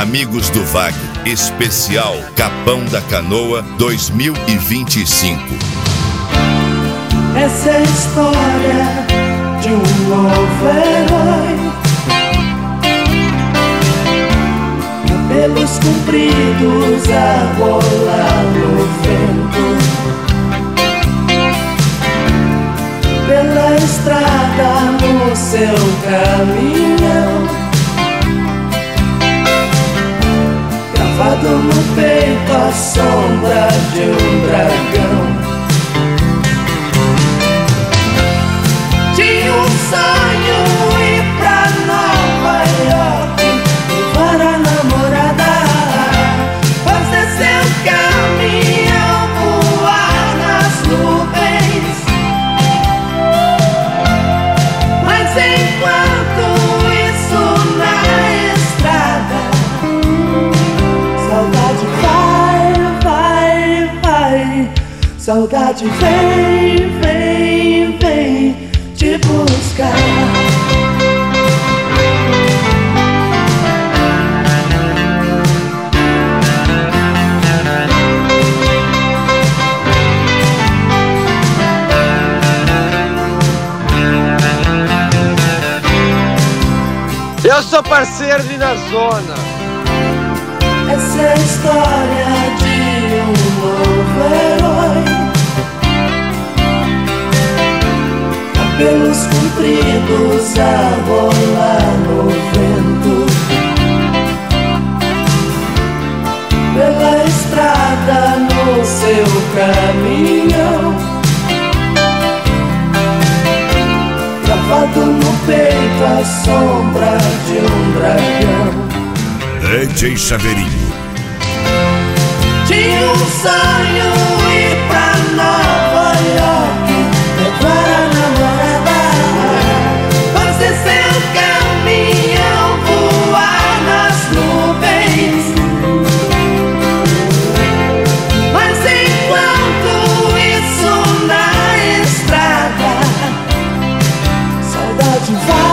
Amigos do Vale, especial Capão da Canoa 2025. Essa é a história de um novo herói, cabelos compridos a rolar no vento, pela estrada no seu caminhão, gravado no peito a sombra de um dragão. Tinha um sonho ir pra Nova York, levar a namorada, fazer seu caminhão voar nas nuvens. Mas enquanto isso na estrada, saudade vai, saudade vem te buscar. Eu sou parceiro de Na Zona. Essa é a história de um novo herói, cabelos compridos a rolar no vento, pela estrada no seu caminhão, gravado no peito a sombra de um dragão. DJ Chaveirinho. Tinha um sonho ir pra Nova York, levar a namorada, fazer seu caminhão voar nas nuvens. Mas enquanto isso na estrada, saudade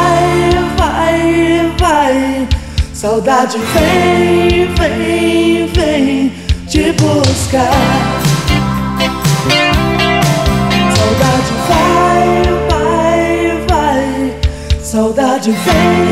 vai, saudade vem te buscar. Saudade vai, saudade vem